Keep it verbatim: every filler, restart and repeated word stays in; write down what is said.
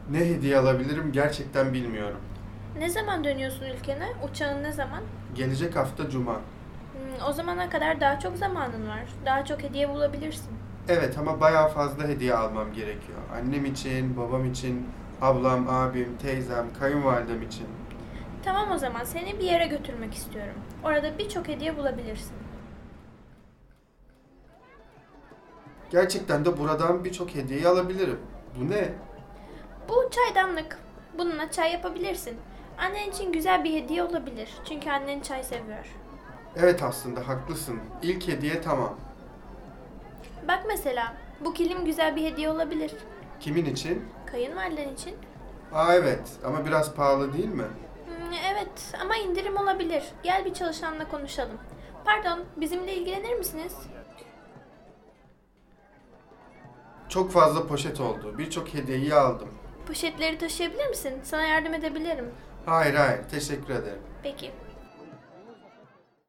Ne hediye alabilirim gerçekten bilmiyorum. Ne zaman dönüyorsun ülkene? Uçağın ne zaman? Gelecek hafta Cuma. Hmm, o zamana kadar daha çok zamanın var. Daha çok hediye bulabilirsin. Evet ama bayağı fazla hediye almam gerekiyor. Annem için, babam için, ablam, abim, teyzem, kayınvalidem için. Tamam o zaman seni bir yere götürmek istiyorum. Orada birçok hediye bulabilirsin. Gerçekten de buradan birçok hediye alabilirim. Bu ne? Bu çaydanlık. Bununla çay yapabilirsin. Annen için güzel bir hediye olabilir. Çünkü annen çay seviyor. Evet aslında haklısın. İlk hediye tamam. Bak mesela bu kilim güzel bir hediye olabilir. Kimin için? Kayınvaliden için. Aa evet ama biraz pahalı değil mi? Hmm, evet ama indirim olabilir. Gel bir çalışanla konuşalım. Pardon, bizimle ilgilenir misiniz? Çok fazla poşet oldu. Birçok hediyeyi aldım. Poşetleri taşıyabilir misin? Sana yardım edebilirim. Hayır hayır teşekkür ederim. Peki.